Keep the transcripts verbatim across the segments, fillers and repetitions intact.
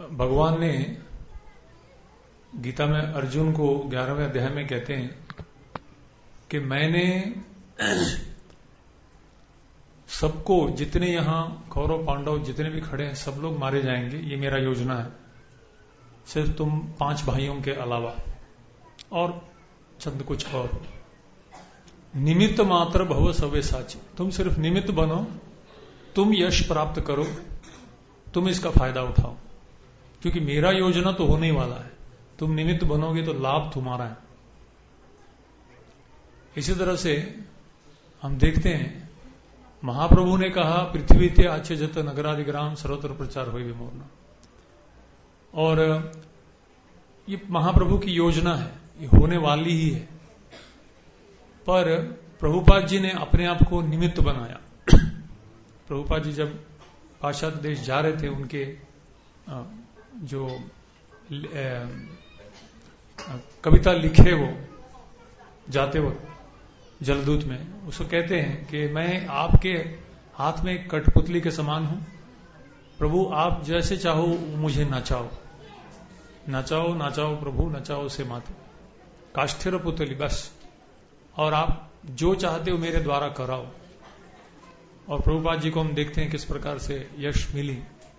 भगवान ने गीता में अर्जुन को ग्यारहवें अध्याय में कहते हैं कि मैंने सबको, जितने यहां कौरव पांडव जितने भी खड़े हैं सब लोग मारे जाएंगे, ये मेरा योजना है, सिर्फ तुम पांच भाइयों के अलावा और चंद कुछ और। निमित्त मात्र भव सवे साची, तुम सिर्फ निमित्त बनो, तुम यश प्राप्त करो, तुम इसका फायदा उठाओ, क्योंकि मेरा योजना तो होने ही वाला है, तुम निमित्त बनोगे तो लाभ तुम्हारा है। इसी तरह से हम देखते हैं महाप्रभु ने कहा पृथ्वी ते आचे जत नगरादिग्राम सर्वत्र प्रचार हुई विमोरना, और ये महाप्रभु की योजना है, ये होने वाली ही है। पर प्रभुपाद जी ने अपने आप को निमित्त बनाया। प्रभुपाद जी जब पाश्चात्य देश जा रहे थे, उनके जो कविता लिखे वो जाते वक्त जलदूत में, उसको कहते हैं कि मैं आपके हाथ में कठपुतली के समान हूं, प्रभु आप जैसे चाहो मुझे नचाओ, नचाओ नचाओ प्रभु नचाओ से माते, काष्ठिर पुतली बस, और आप जो चाहते हो मेरे द्वारा कराओ। और प्रभुपाद जी को हम देखते हैं किस प्रकार से यश मिली,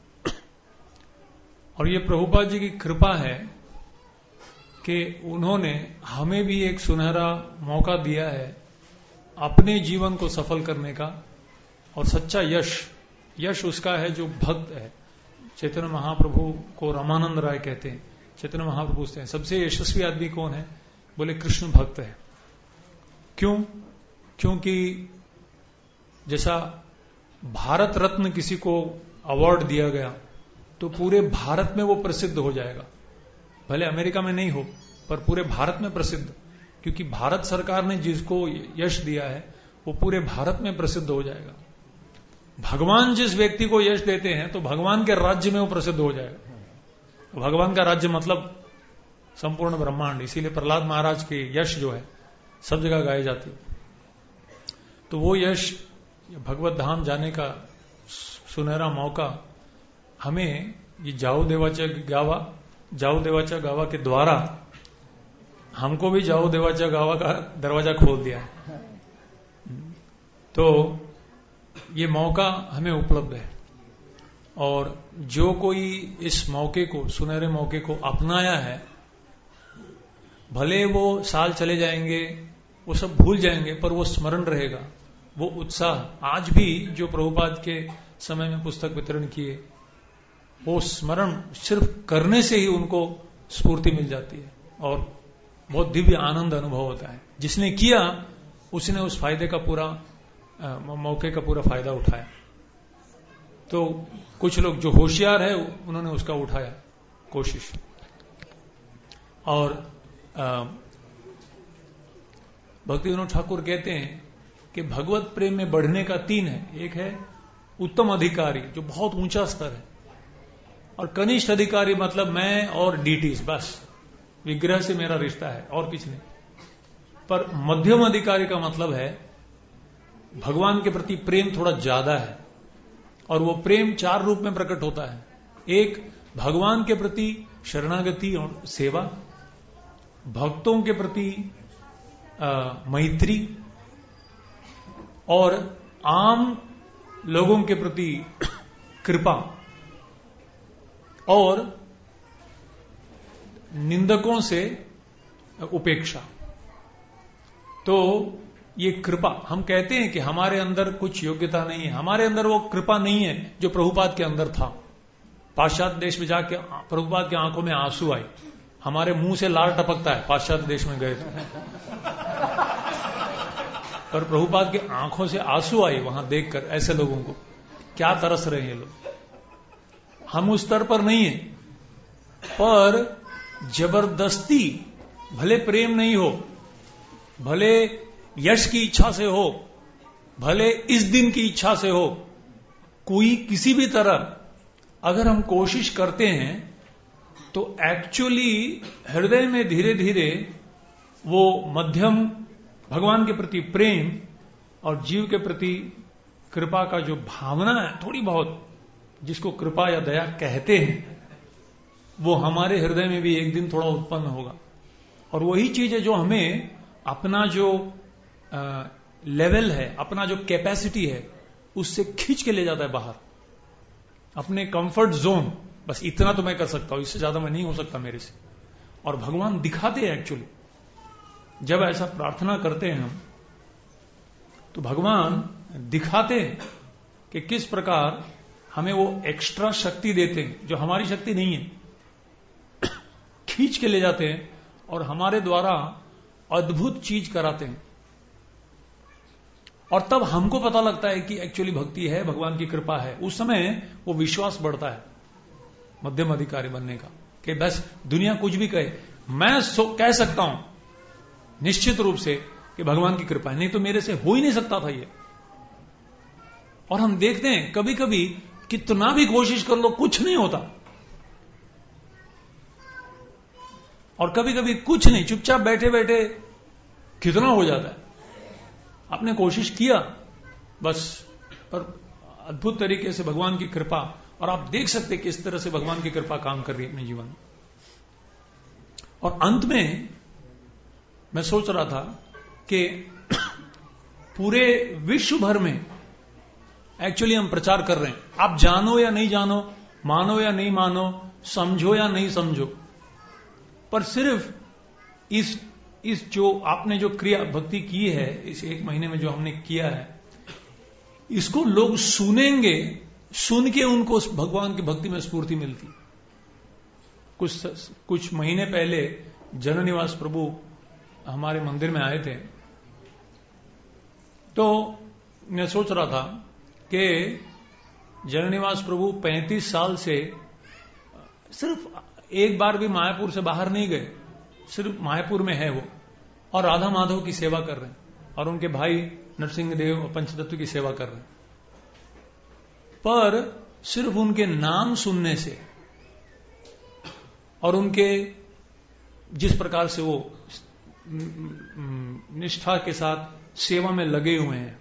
और ये प्रभुपाद जी की कृपा है कि उन्होंने हमें भी एक सुनहरा मौका दिया है अपने जीवन को सफल करने का। और सच्चा यश, यश उसका है जो भक्त है। चैतन्य महाप्रभु को रामानंद राय कहते हैं, चैतन्य महाप्रभु पूछते हैं सबसे यशस्वी आदमी कौन है, बोले कृष्ण भक्त है। क्यों? क्योंकि जैसा भारत रत्न किसी को अवार्ड दिया गया तो पूरे भारत में वो प्रसिद्ध हो जाएगा, भले अमेरिका में नहीं हो पर पूरे भारत में प्रसिद्ध, क्योंकि भारत सरकार ने जिसको यश दिया है वो पूरे भारत में प्रसिद्ध हो जाएगा। भगवान जिस व्यक्ति को यश देते हैं तो भगवान के राज्य में वो प्रसिद्ध हो जाएगा। भगवान का राज्य मतलब संपूर्ण ब्रह्मांड, इसीलिए प्रहलाद महाराज के यश जो है सब जगह गाए जाते हैं। तो वो यश, भगवत धाम जाने का सुनहरा मौका हमें ये जाओ देवाचा गावा, जाओ देवाचा गावा के द्वारा हमको भी जाओ देवाचा गावा का दरवाजा खोल दिया है। तो ये मौका हमें उपलब्ध है, और जो कोई इस मौके को, सुनहरे मौके को अपनाया है, भले वो साल चले जाएंगे, वो सब भूल जाएंगे, पर वो स्मरण रहेगा, वो उत्साह। आज भी जो प्रभुपाद के समय में पुस्तक वितरण किए, वो स्मरण सिर्फ करने से ही उनको स्फूर्ति मिल जाती है और बहुत दिव्य आनंद अनुभव होता है। जिसने किया उसने उस फायदे का पूरा, मौके का पूरा फायदा उठाया। तो कुछ लोग जो होशियार है उन्होंने उसका उठाया कोशिश। और भक्ति विनोद ठाकुर कहते हैं कि भगवत प्रेम में बढ़ने का तीन है। एक है उत्तम अधिकारी, जो बहुत ऊंचा स्तर है, और कनिष्ठ अधिकारी मतलब मैं और डीटीज, बस विग्रह से मेरा रिश्ता है और कुछ नहीं। पर मध्यम अधिकारी का मतलब है भगवान के प्रति प्रेम थोड़ा ज्यादा है, और वो प्रेम चार रूप में प्रकट होता है। एक, भगवान के प्रति शरणागति और सेवा, भक्तों के प्रति आ, मैत्री, और आम लोगों के प्रति कृपा, और निंदकों से उपेक्षा। तो ये कृपा, हम कहते हैं कि हमारे अंदर कुछ योग्यता नहीं है, हमारे अंदर वो कृपा नहीं है जो प्रभुपाद के अंदर था। पाश्चात्य देश में जाके प्रभुपाद की आंखों में आंसू आए, हमारे मुंह से लार टपकता है पाश्चात्य देश में गए थे, पर प्रभुपाद की आंखों से आंसू आए वहां देखकर। ऐसे लोगों को क्या तरस रहे हैं लोग। हम उस स्तर पर नहीं है, पर जबरदस्ती, भले प्रेम नहीं हो, भले यश की इच्छा से हो, भले इस दिन की इच्छा से हो, कोई किसी भी तरह अगर हम कोशिश करते हैं तो एक्चुअली हृदय में धीरे धीरे वो मध्यम भगवान के प्रति प्रेम और जीव के प्रति कृपा का जो भावना है थोड़ी बहुत, जिसको कृपा या दया कहते हैं, वो हमारे हृदय में भी एक दिन थोड़ा उत्पन्न होगा। और वही चीज है जो हमें अपना जो आ, लेवल है, अपना जो कैपेसिटी है, उससे खींच के ले जाता है बाहर, अपने कंफर्ट जोन। बस इतना तो मैं कर सकता हूं, इससे ज्यादा मैं नहीं हो सकता मेरे से। और भगवान दिखाते हैं एक्चुअली, जब ऐसा प्रार्थना करते हैं हम, तो भगवान दिखाते हैं कि किस प्रकार हमें वो एक्स्ट्रा शक्ति देते हैं जो हमारी शक्ति नहीं है, खींच के ले जाते हैं और हमारे द्वारा अद्भुत चीज कराते हैं। और तब हमको पता लगता है कि एक्चुअली भक्ति है, भगवान की कृपा है। उस समय वो विश्वास बढ़ता है मध्यम अधिकारी बनने का, कि बस दुनिया कुछ भी कहे, मैं कह सकता हूं निश्चित रूप से कि भगवान की कृपा है, नहीं तो मेरे से हो ही नहीं सकता था ये। और हम देखते हैं कभी कभी कितना भी कोशिश कर लो कुछ नहीं होता, और कभी कभी कुछ नहीं, चुपचाप बैठे बैठे कितना हो जाता है। आपने कोशिश किया बस, पर अद्भुत तरीके से भगवान की कृपा, और आप देख सकते किस तरह से भगवान की कृपा काम कर रही है अपने जीवन में। और अंत में मैं सोच रहा था कि पूरे विश्व भर में एक्चुअली हम प्रचार कर रहे हैं, आप जानो या नहीं जानो, मानो या नहीं मानो, समझो या नहीं समझो, पर सिर्फ इस इस जो आपने जो क्रिया भक्ति की है, इस एक महीने में जो हमने किया है, इसको लोग सुनेंगे, सुन के उनको भगवान की भक्ति में स्फूर्ति मिलती। कुछ कुछ महीने पहले जननिवास प्रभु हमारे मंदिर में आए थे, तो मैं सोच रहा था कि जननिवास प्रभु पैंतीस साल से सिर्फ एक बार भी मायापुर से बाहर नहीं गए, सिर्फ मायापुर में है वो, और राधा माधव की सेवा कर रहे हैं, और उनके भाई नरसिंह देव और पंचतत्व की सेवा कर रहे हैं। पर सिर्फ उनके नाम सुनने से और उनके जिस प्रकार से वो निष्ठा के साथ सेवा में लगे हुए हैं,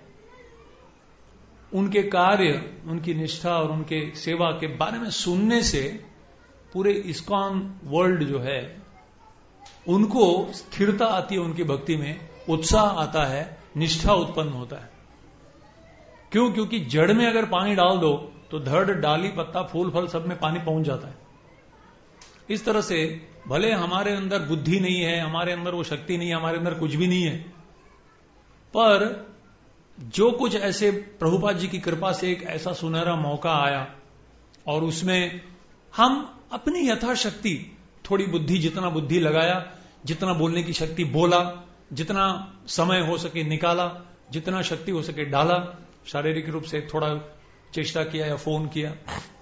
उनके कार्य, उनकी निष्ठा और उनके सेवा के बारे में सुनने से पूरे इस्कॉन वर्ल्ड जो है उनको स्थिरता आती है, उनकी भक्ति में उत्साह आता है, निष्ठा उत्पन्न होता है। क्यों? क्योंकि जड़ में अगर पानी डाल दो तो धड़, डाली, पत्ता, फूल, फल सब में पानी पहुंच जाता है। इस तरह से भले हमारे अंदर बुद्धि नहीं है, हमारे अंदर वो शक्ति नहीं है, हमारे अंदर कुछ भी नहीं है, पर जो कुछ ऐसे प्रभुपाद जी की कृपा से एक ऐसा सुनहरा मौका आया, और उसमें हम अपनी यथाशक्ति थोड़ी बुद्धि, जितना बुद्धि लगाया, जितना बोलने की शक्ति बोला, जितना समय हो सके निकाला, जितना शक्ति हो सके डाला, शारीरिक रूप से थोड़ा चेष्टा किया या फोन किया,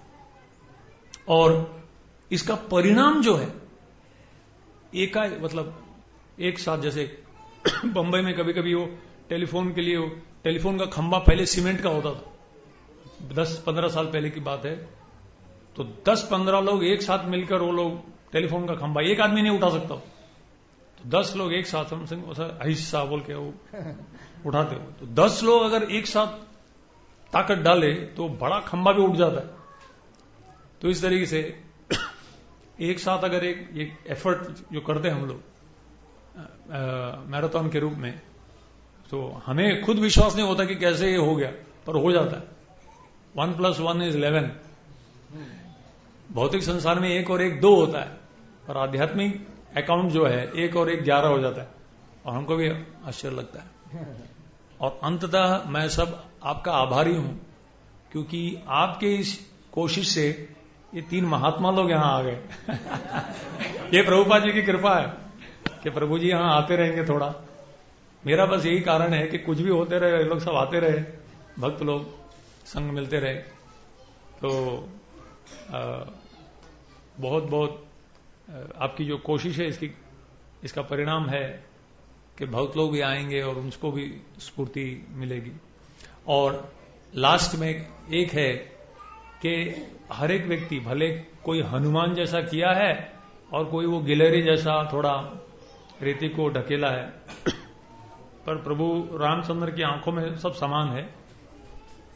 और इसका परिणाम जो है एक मतलब एक साथ, जैसे बंबई में कभी कभी वो टेलीफोन के लिए, वो टेलीफोन का खंभा पहले सीमेंट का होता था, दस पंद्रह साल पहले की बात है, तो दस पंद्रह लोग एक साथ मिलकर वो लोग टेलीफोन का खंभा, एक आदमी नहीं उठा सकता, तो दस लोग एक साथ हिस्सा बोल के वो उठाते हो, तो दस लोग अगर एक साथ ताकत डाले तो बड़ा खंभा भी उठ जाता है। तो इस तरीके से एक साथ अगर एक, एक एफर्ट जो करते हैं हम लोग मैराथन के रूप में, तो हमें खुद विश्वास नहीं होता कि कैसे ये हो गया, पर हो जाता है। One plus one is eleven. भौतिक संसार में एक और एक दो होता है, और आध्यात्मिक अकाउंट जो है एक और एक ग्यारह हो जाता है, और हमको भी आश्चर्य लगता है। और अंततः मैं सब आपका आभारी हूं, क्योंकि आपके इस कोशिश से ये तीन महात्मा लोग यहां आ गए। ये प्रभुपाद जी की कृपा है कि प्रभु जी यहां आते रहेंगे थोड़ा। मेरा बस यही कारण है कि कुछ भी होते रहे, ये लोग सब आते रहे, भक्त लोग संग मिलते रहे, तो आ, बहुत बहुत आपकी जो कोशिश है इसकी इसका परिणाम है कि बहुत लोग भी आएंगे और उनको भी स्फूर्ति मिलेगी। और लास्ट में एक है कि हर एक व्यक्ति, भले कोई हनुमान जैसा किया है और कोई वो गिलहरी जैसा थोड़ा रेती को ढकेला है, पर प्रभु रामचंद्र की आंखों में सब समान है।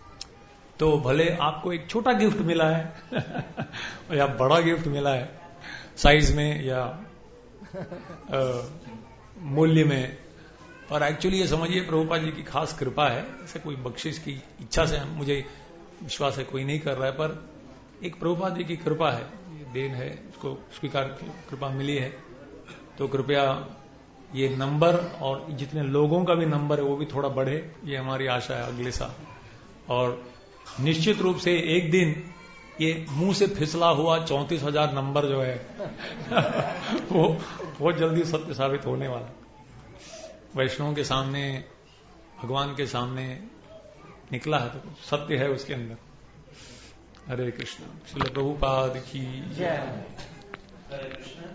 तो भले आपको एक छोटा गिफ्ट मिला है या बड़ा गिफ्ट मिला है, साइज में या मूल्य में। और एक्चुअली ये समझिए प्रभुपाद जी की खास कृपा है, ऐसे कोई बख्शिश की इच्छा से मुझे विश्वास है कोई नहीं कर रहा है, पर एक प्रभुपाद जी की कृपा है, ये देन है, उसको स्वीकार कृपा मिली है। तो कृपया ये नंबर और जितने लोगों का भी नंबर है वो भी थोड़ा बढ़े, ये हमारी आशा है अगले साल। और निश्चित रूप से एक दिन ये मुंह से फिसला हुआ चौंतीस हजार नंबर जो है वो बहुत जल्दी सत्य साबित होने वाला। वैष्णवों के सामने, भगवान के सामने निकला है तो सत्य है उसके अंदर। हरे कृष्ण। श्रील प्रभुपाद की जय।